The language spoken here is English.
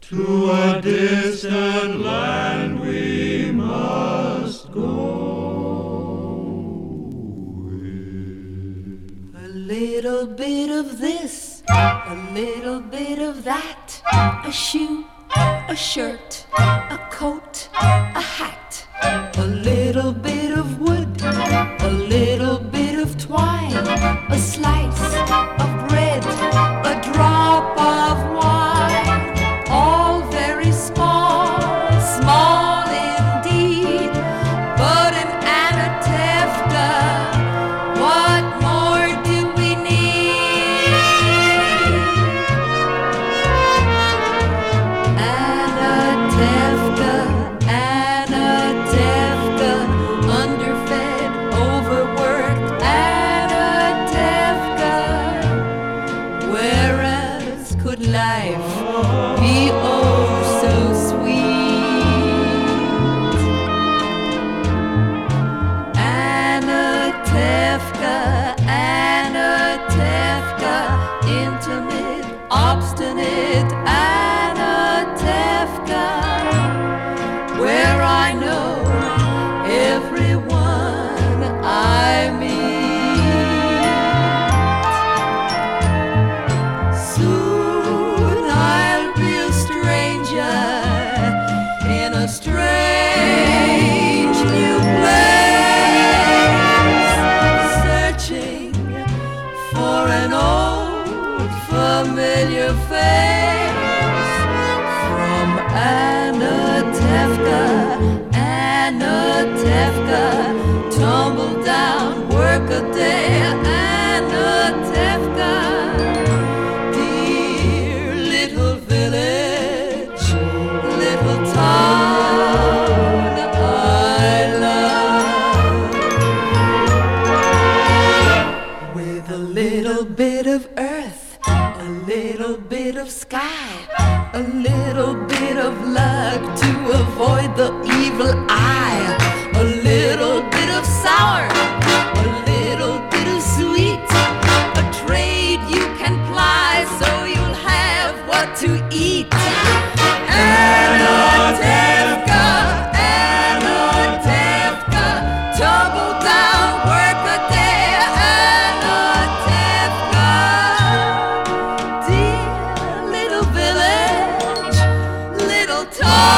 To a distant land we must go. A little bit of this, a little bit of that. A shoe, a shirt, a coat, a hat. A little bit of wood, a little bit of twine. A slice of bread, a drop of wine. All very small, small indeed. But in Anatevka, what more do we need? Anatevka, Anatevka, underfed, overworked Anatevka. Whereas could life be oh so sweet? Anatevka, Anatevka, intimate, obstinate Anatevka, where I know everyone I meet. Soon I'll be a stranger in a strange new place, searching for an old familiar face. From Anatevka, Anatevka, tumble down, work a day, Anatevka, dear little village, little town I love. With a little bit of earth, a little bit of sky, a little bit of luck to avoid the evil eye, a little bit of sour, a little bit of sweet, a trade you can ply so you'll have what to eat. Anatevka, Anatevka, tumble down, work a day, Anatevka, dear little village, little town.